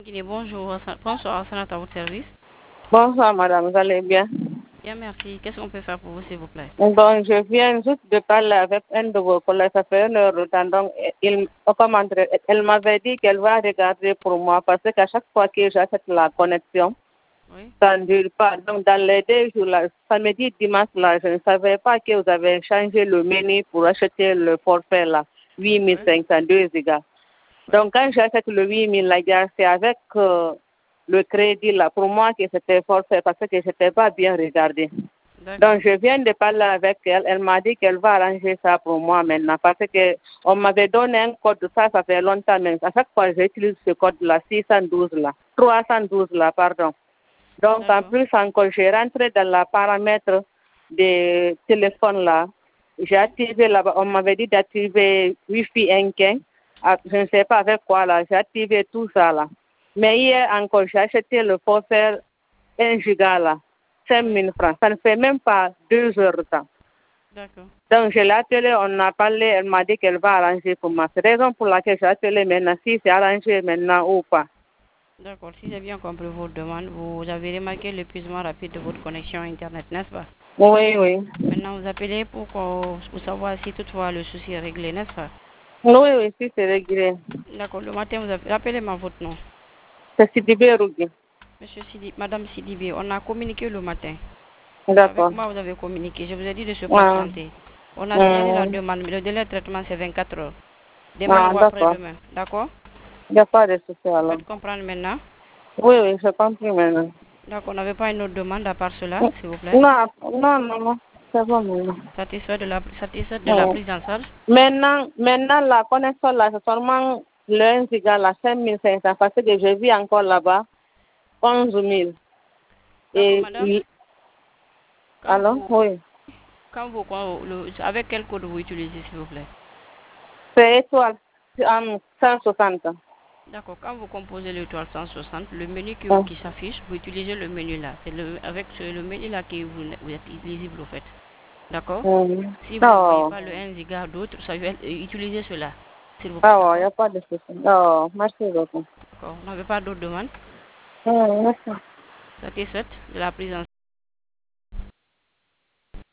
Guinée, bonjour, bonsoir, Hassanat à votre service. Bonsoir madame, vous allez bien? Bien, merci. Qu'est-ce qu'on peut faire pour vous, s'il vous plaît? Donc, je viens juste de parler avec un de vos collègues, ça fait une heure de temps. Donc, elle m'avait dit qu'elle va regarder pour moi parce qu'à chaque fois que j'achète la connexion, Oui. ça ne dure pas. Donc, dans les 2 jours, là, samedi, dimanche, là, je ne savais pas que vous avez changé le menu pour acheter le forfait, là, Oui. 8502 gigas. Donc, quand j'achète le 8000, là, c'est avec le crédit, là, pour moi que c'était forfait parce que je n'étais pas bien regardé. Donc, je viens de parler avec elle. Elle m'a dit qu'elle va arranger ça pour moi maintenant parce qu'on m'avait donné un code, ça fait longtemps, mais à chaque fois, j'utilise ce code-là, 612 là, 312 là, pardon. Donc, en plus, encore, j'ai rentré dans la paramètre des téléphones là. J'ai activé là-bas, on m'avait dit d'activer Wi-Fi 1.15. Je ne sais pas avec quoi là, j'ai activé tout ça là. Mais hier encore, j'ai acheté le forfait 1 giga là. 5 000 francs. Ça ne fait même pas 2 heures de temps. D'accord. Donc, je l'ai appelée, on a parlé, elle m'a dit qu'elle va arranger pour moi. C'est la raison pour laquelle j'ai appelé maintenant, si c'est arrangé maintenant ou pas. D'accord. Si j'ai bien compris votre demande, vous avez remarqué l'épuisement rapide de votre connexion Internet, n'est-ce pas? Oui, oui. Maintenant, vous appelez pour savoir si toutefois le souci est réglé, n'est-ce pas? Oui, oui, si c'est réglé. D'accord. Le matin, vous avez... Rappelez-moi votre nom. C'est Sidibé Rougui. Monsieur Sidi, Madame Sidibé, on a communiqué le matin. Avec D'accord. moi, vous avez communiqué. Je vous ai dit de se patienter. On a signalé la demande, mais le délai de traitement, c'est 24 heures. Demain ou après-demain. D'accord? Il n'y a pas de souci Vous alors. faites comprendre maintenant? Oui, oui, je comprends maintenant. D'accord, on n'avait pas une autre demande à part cela, s'il vous plaît? Non, non, non, non. C'est bon maintenant. Satisfait de la prise en charge? Maintenant, la connexion là, c'est seulement le 1 giga, la 5500, parce que je vis encore là-bas, 11 000. D'accord, Et madame. alors, oui. Avec quel code vous utilisez, s'il vous plaît? C'est étoile 160. D'accord, quand vous composez l'étoile 160, le menu qui s'affiche, vous utilisez le menu là. C'est le menu là que vous êtes lisible, au fait. D'accord? Si vous ne voyez pas le 1 giga d'autres, utilisez cela, s'il vous plaît. Ah, il n'y a pas de souci. Oh, merci beaucoup. D'accord, vous n'avez pas d'autres demandes? Merci. Satisfaite de la prise en